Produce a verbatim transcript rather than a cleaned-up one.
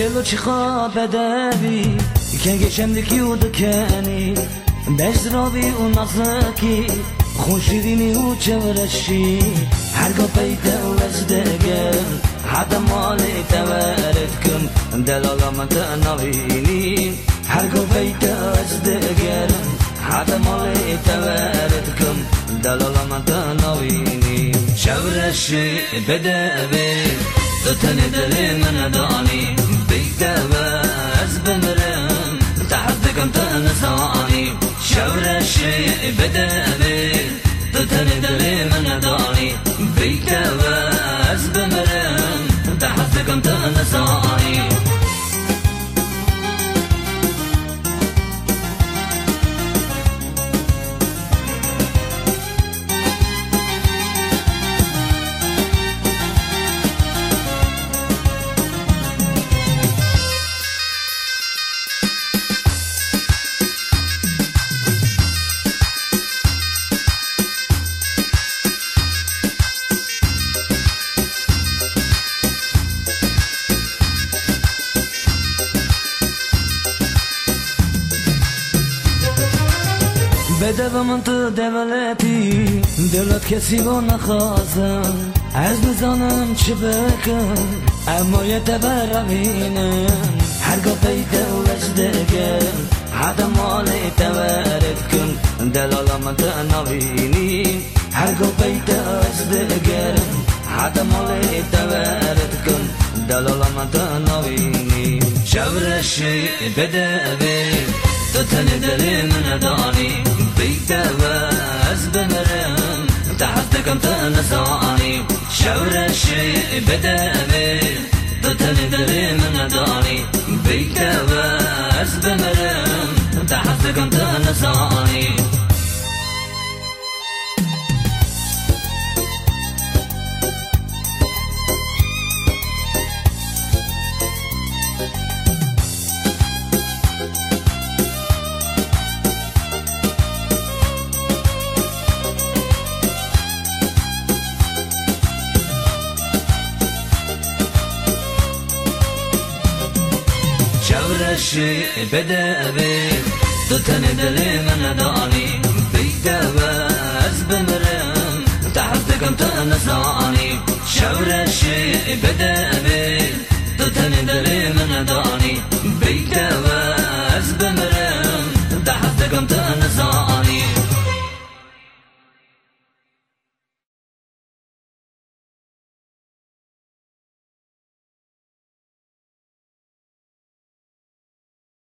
دلو چی خواب بدوی که گشمدکی و دکنی بزرابی و نازکی خوشیدینی و چورشی هرگاه پیدا و از دگر حدا مالی تورد کن دلالامت نوینی هرگاه پیدا از دگر حدا مالی تورد کن دلالامت نوینی چورشی بدوی تو تنی دلی من دانی بیده و از بمرم تحدکم تنسانی شورشی بده بی تو تنی دلی من دانی بیده و از بمرم تحدکم تنسانی بده و من تو دولتی دلت کسی با نخواستم از نزانم چه بکن اما یه تبر روینم هرگاه پیدا و از دگر حدا مالی تورد کن دلالامت نوینی هرگاه پیدا از دگر حدا مالی تورد کن دلالامت نوینی شورشی بده بی تو تنی دلی من دانی بیده و از بمرم تحدکم تنسانی شورشی بده بی تو تنی دلی من دانی بیده و از بمرم تحدکم تنسانی شورشی بده بی تو تنی دلی من دانی بیده و از بمرم تحدکم تنسانی شورشی بده